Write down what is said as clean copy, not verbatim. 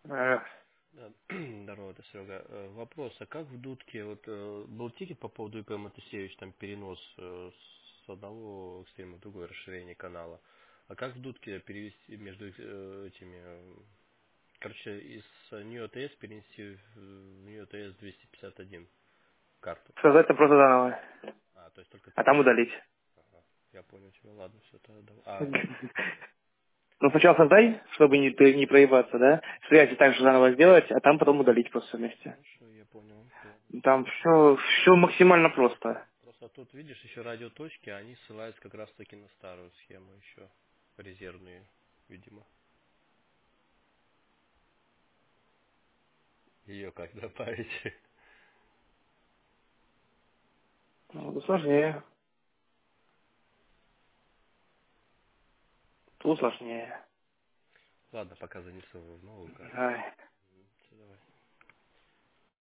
Э, Да, здорово, это Серега. Вопрос, а как в дудке, вот был тикет по поводу ИП Матусевич, там перенос с одного экстрима в другое расширение канала. А как в дудке перевести между этими, короче, из NewOTS перенести в NewOTS 251 карту? Создать там просто заново, А, то есть только а там перенести. удалить. Ага, я понял тебя, ладно, все, тогда. А, Ну, сначала создай, чтобы не проебаться, да? Связи также заново сделать, а там потом удалить просто вместе. хорошо, я понял. Ладно, Там все максимально просто. просто тут, видишь, еще радиоточки, они ссылаются как раз таки на старую схему еще, резервные, видимо. Ее как добавить? Ну, сложнее. Тут сложнее. Ладно, пока занесу в новую карту. Ай.